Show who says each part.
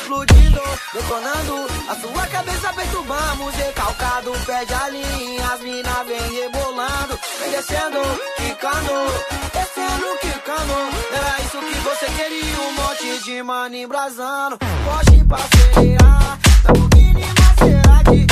Speaker 1: explodindo, detonando a sua cabeça perturbamos, recalcado, perde a linha, as mina vem rebolando, vem descendo, quicando, descendo, quicando. Era isso que você queria, um monte de mano embrasando, Porsche pra acelerar, Lamborghini Maserati,